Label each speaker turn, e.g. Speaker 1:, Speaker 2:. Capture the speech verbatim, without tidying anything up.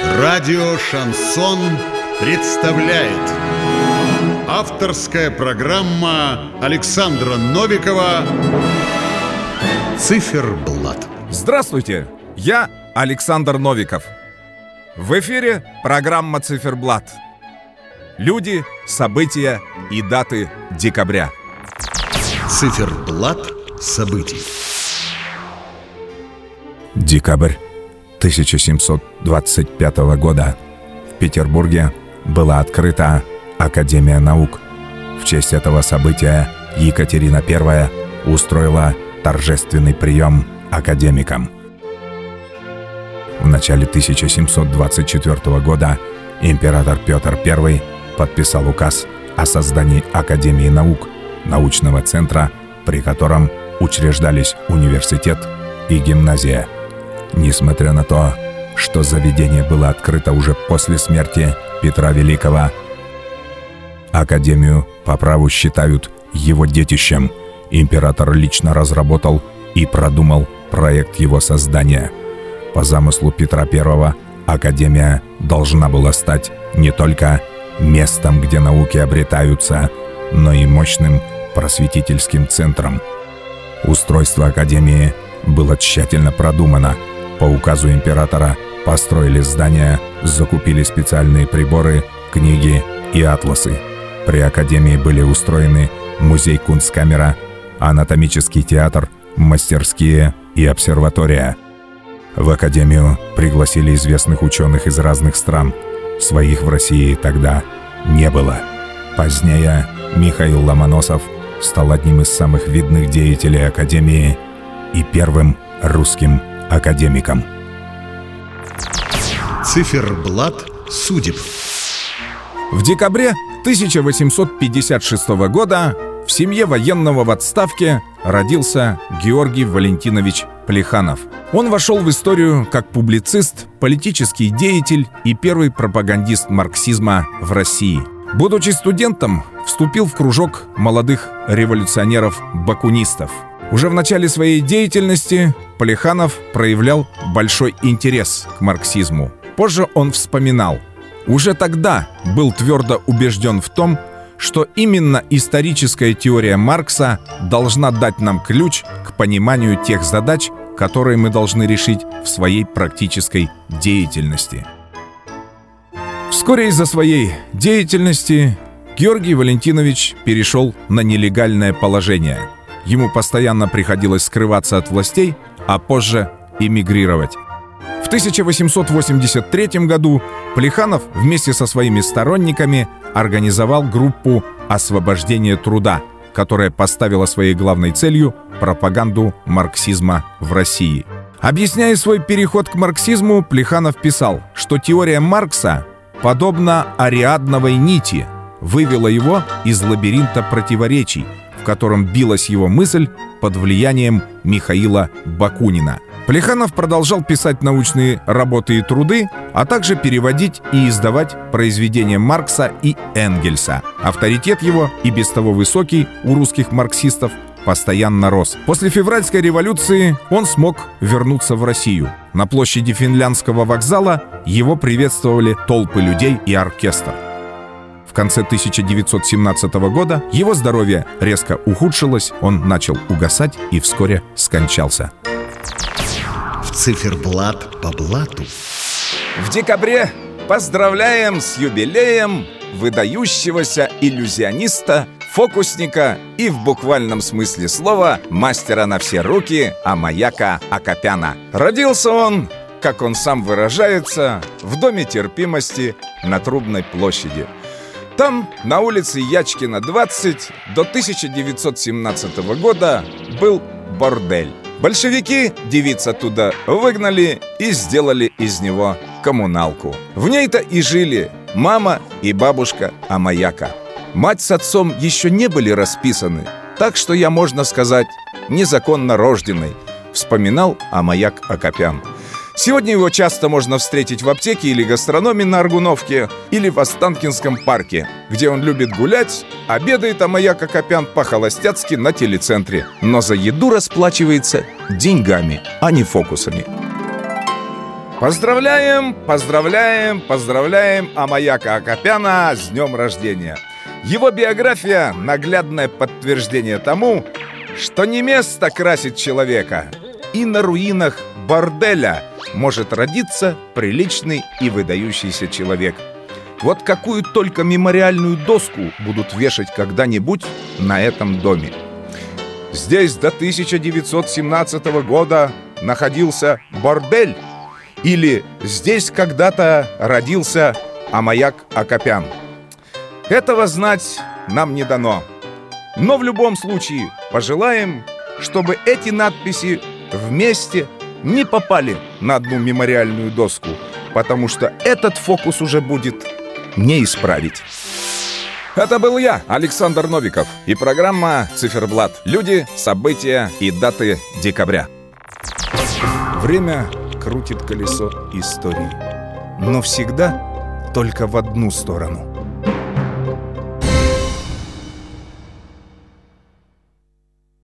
Speaker 1: Радио «Шансон» представляет авторская программа Александра Новикова «Циферблат».
Speaker 2: Здравствуйте, я Александр Новиков. В эфире программа «Циферблат». Люди, события и даты декабря.
Speaker 1: Циферблат событий.
Speaker 2: Декабрь тысяча семьсот двадцать пятого года. В Петербурге была открыта Академия наук. В честь этого события Екатерина Первая устроила торжественный прием академикам. В начале тысяча семьсот двадцать четвёртого года император Петр Первый подписал указ о создании Академии наук, научного центра, при котором учреждались университет и гимназия. Несмотря на то, что заведение было открыто уже после смерти Петра Великого, Академию по праву считают его детищем. Император лично разработал и продумал проект его создания. По замыслу Петра Первого, Академия должна была стать не только местом, где науки обретаются, но и мощным просветительским центром. Устройство Академии было тщательно продумано. По указу императора построили здания, закупили специальные приборы, книги и атласы. При Академии были устроены музей Кунсткамера, анатомический театр, мастерские и обсерватория. В Академию пригласили известных ученых из разных стран. Своих в России тогда не было. Позднее Михаил Ломоносов стал одним из самых видных деятелей Академии и первым русским академиком.
Speaker 1: Циферблат судеб.
Speaker 2: В декабре тысяча восемьсот пятьдесят шестого года в семье военного в отставке родился Георгий Валентинович Плеханов. Он вошел в историю как публицист, политический деятель и первый пропагандист марксизма в России. Будучи студентом, вступил в кружок молодых революционеров-бакунистов. Уже в начале своей деятельности Плеханов проявлял большой интерес к марксизму. Позже он вспоминал: «Уже тогда был твердо убежден в том, что именно историческая теория Маркса должна дать нам ключ к пониманию тех задач, которые мы должны решить в своей практической деятельности». Вскоре из-за своей деятельности Георгий Валентинович перешел на нелегальное положение. Ему постоянно приходилось скрываться от властей, а позже эмигрировать. В тысяча восемьсот восемьдесят третьем году Плеханов вместе со своими сторонниками организовал группу «Освобождение труда», которая поставила своей главной целью пропаганду марксизма в России. Объясняя свой переход к марксизму, Плеханов писал, что теория Маркса, подобно ариадновой нити, вывела его из лабиринта противоречий, в котором билась его мысль под влиянием Михаила Бакунина. Плеханов продолжал писать научные работы и труды, а также переводить и издавать произведения Маркса и Энгельса. Авторитет его, и без того высокий у русских марксистов, постоянно рос. После февральской революции он смог вернуться в Россию. На площади Финляндского вокзала его приветствовали толпы людей и оркестр. В конце тысяча девятьсот семнадцатого года его здоровье резко ухудшилось, он начал угасать и вскоре скончался.
Speaker 1: Циферблат по блату.
Speaker 2: В декабре поздравляем с юбилеем выдающегося иллюзиониста, фокусника и в буквальном смысле слова мастера на все руки Амаяка Акопяна. Родился он, как он сам выражается, в Доме терпимости на Трубной площади. Там, на улице Ячкина, двадцать, до тысяча девятьсот семнадцатого года был бордель. Большевики девиц оттуда выгнали и сделали из него коммуналку. В ней-то и жили мама и бабушка Амаяка. Мать с отцом еще не были расписаны, так что я, можно сказать, незаконно рожденный, вспоминал Амаяк Акопян. Сегодня его часто можно встретить в аптеке или гастрономе на Аргуновке, или в Останкинском парке, где он любит гулять, обедает Амаяк Акопян по-холостяцки на телецентре, но за еду расплачивается деньгами, а не фокусами. Поздравляем, поздравляем, поздравляем Амаяка Акопяна с днем рождения. Его биография – наглядное подтверждение тому, что не место красит человека, и на руинах борделя может родиться приличный и выдающийся человек. Вот какую только мемориальную доску будут вешать когда-нибудь на этом доме. Здесь до тысяча девятьсот семнадцатого года находился бордель, или здесь когда-то родился Амаяк Акопян. Этого знать нам не дано. Но в любом случае пожелаем, чтобы эти надписи вместе не попали на одну мемориальную доску, потому что этот фокус уже будет не исправить. Это был я, Александр Новиков, и программа «Циферблат». Люди, события и даты декабря. Время крутит колесо истории, но всегда только в одну сторону.